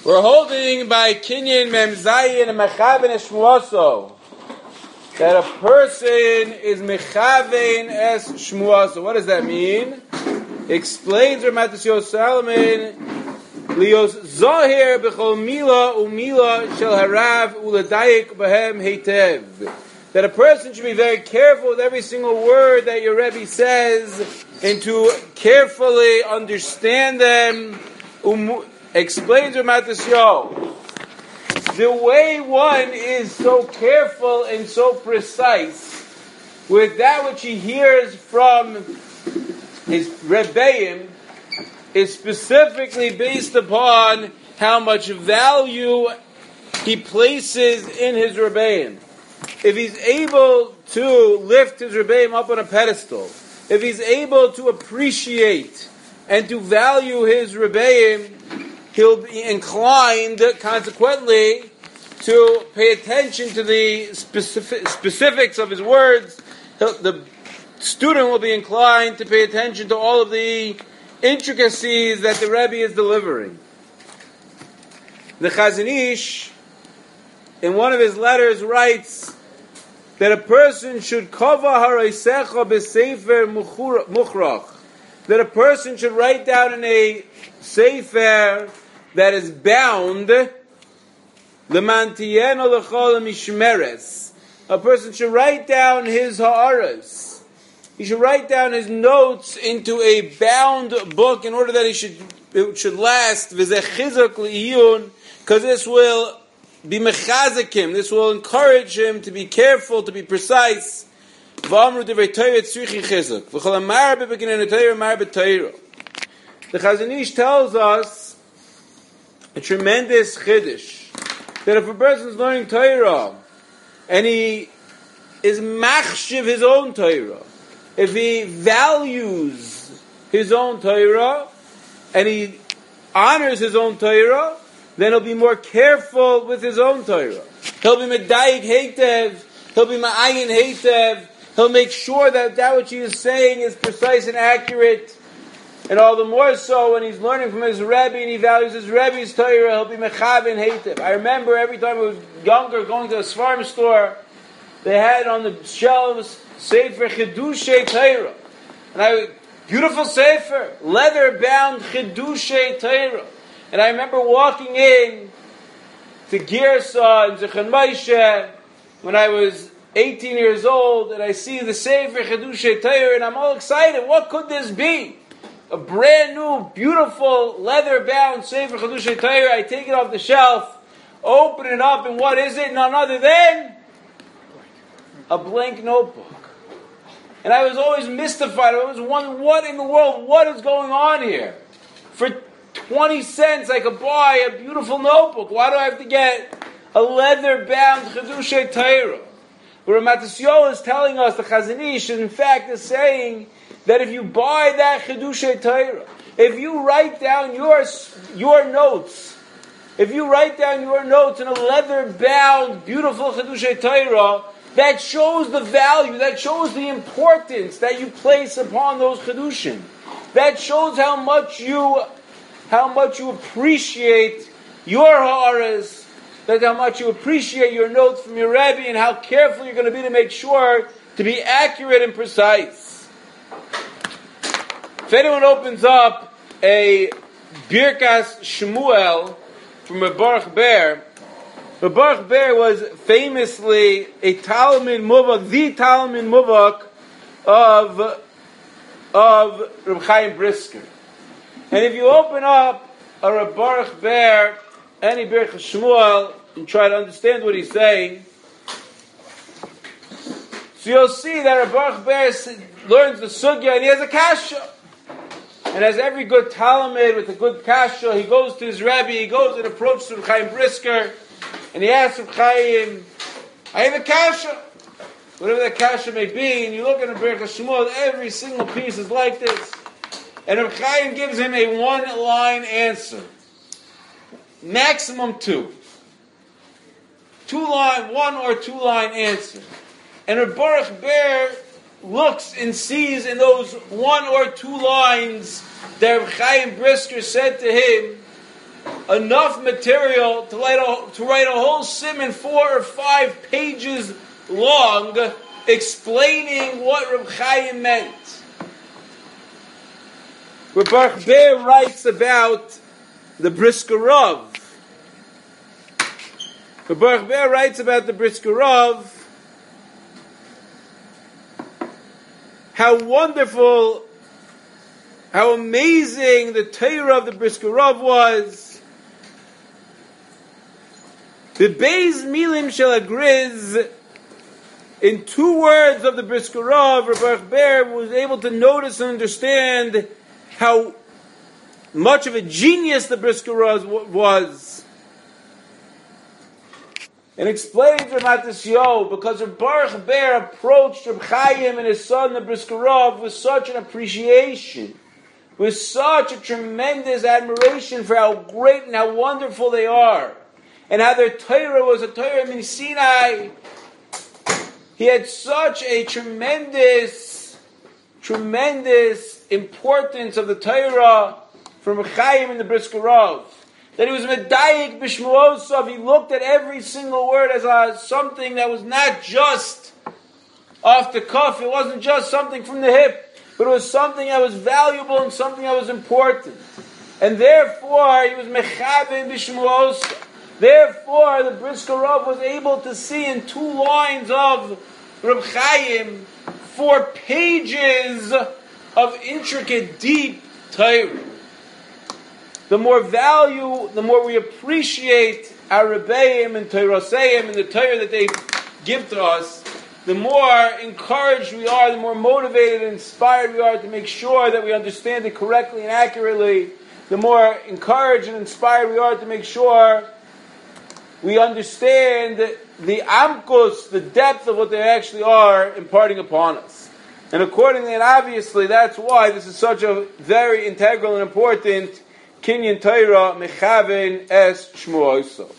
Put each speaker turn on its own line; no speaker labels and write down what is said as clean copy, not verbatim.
We're holding by Kinyan Mem Zayin and Mechaven Shmuaso that a person is Mechaven es Shmuaso. What does that mean? Explains Ramatis Yos Salomon Lios Zohir B'chol Mila Umila Shel Harav Uladayik Bahem Heitev. That a person should be very careful with every single word that your Rebbe says and to carefully understand them. Explains Ramatis Yos. The way one is so careful and so precise with that which he hears from his Rebbeim is specifically based upon how much value he places in his Rebbeim. If he's able to lift his Rebbeim up on a pedestal, if he's able to appreciate and to value his Rebbeim, he'll be inclined, consequently, to pay attention to the specifics of his words. The student will be inclined to pay attention to all of the intricacies that the Rebbe is delivering. The Chazon Ish, in one of his letters, writes that a person should kava haraisecha b'sefer muchrach. That a person should write down in a sefer that is bound, lemantiyeno lechol mishmeres. A person should write down his ha'aras. He should write down his notes into a bound book in order that it should last. V'zeh chizuk li'iyun, because this will be mechazik him. This will encourage him to be careful, to be precise. V'amru divrei Torah tzrichi chizuk. V'chol amar bebeginenu Torah amar b'Torah. The Chazon Ish tells us a tremendous chiddush that if a person is learning Torah and he is machshiv his own Torah, if he values his own Torah and he honors his own Torah, then he'll be more careful with his own Torah. He'll be medayik heitev, he'll be ma'ayin heitev, he'll make sure that which he is saying is precise and accurate. And all the more so when he's learning from his Rebbe and he values his Rebbe's Torah, he'll be mechaven heitev. I remember every time I was younger going to a Svarim store, they had on the shelves Sefer Chidushei Torah. And beautiful Sefer, leather-bound Chidushei Torah. And I remember walking in to Girsa and Zechon Moshe when I was 18 years old, and I see the Sefer Chidushei Torah, and I'm all excited. What could this be? A brand new, beautiful, leather-bound Sefer Chidushei Torah. I take it off the shelf, open it up, and what is it? None other than a blank notebook. And I was always mystified. I was wondering, what in the world, what is going on here? For 20 cents, I could buy a beautiful notebook. Why do I have to get a leather-bound Chidushei Torah? Where Ramatis Yos is telling us, the Chazon Ish, in fact, is saying that if you buy that Chidushei Torah, if you write down your notes, if you write down your notes in a leather-bound, beautiful Chidushei Torah, that shows the value, that shows the importance that you place upon those Chidushim. That shows how much you appreciate your ha'aras, that how much you appreciate your notes from your Rebbe, and how careful you're going to be to make sure to be accurate and precise. If anyone opens up a Birkas Shmuel from a Baruch Ber, the Baruch Ber was famously a Talmud Muvak, the Talmud Muvak of Reb Chaim Brisker. And if you open up a Reb Baruch Ber, any Birkas Shmuel, and try to understand what he's saying, so you'll see that Reb Baruch Ber learns the sugya and he has a kasha. And as every good Talmud with a good kasha, he goes to his Rebbe, he goes and approaches Reb Chaim Brisker, and he asks Reb Chaim, I have a kasha. Whatever that kasha may be, and you look at a Birkas Shmuel, every single piece is like this. And Reb Chaim gives him a one-line answer. Maximum two. One or two-line answer. And Reb Baruch Ber looks and sees in those one or two lines that Reb Chaim Brisker said to him, enough material to write a whole siman 4 or 5 pages long explaining what Reb Chaim meant. Reb Baruch Ber writes about the Brisker Rav. Reb Baruch Ber writes about the Brisker Rav, how wonderful, how amazing the Torah of the Brisker Rav was. The Beis Milim Shel Agriz, in 2 words of the Brisker Rav, Reb Baruch Ber was able to notice and understand how much of a genius the Brisker Rav was. And explains Ramat Yisrael, because Reb Baruch Ber approached Reb Chaim and his son, the Brisker Rav, with such an appreciation, with such a tremendous admiration for how great and how wonderful they are, and how their Torah was a Torah min Sinai. He had such a tremendous importance of the Torah from Reb Chaim and the Brisker Rav, that he was medayik b'shmuosav. He looked at every single word as something that was not just off the cuff. It wasn't just something from the hip, but it was something that was valuable and something that was important. And therefore, he was mechaven b'shmuosav. Therefore, the Brisker Rav was able to see in 2 lines of Reb Chaim 4 pages of intricate, deep Torah. The more value, the more we appreciate our Rebbeim and Torahseim and the Torah that they give to us, the more encouraged we are, the more motivated and inspired we are to make sure that we understand it correctly and accurately, the more encouraged and inspired we are to make sure we understand the amkus, the depth of what they actually are imparting upon us. And accordingly, and obviously, that's why this is such a very integral and important Kinyan Torah mechaven es shmuoso.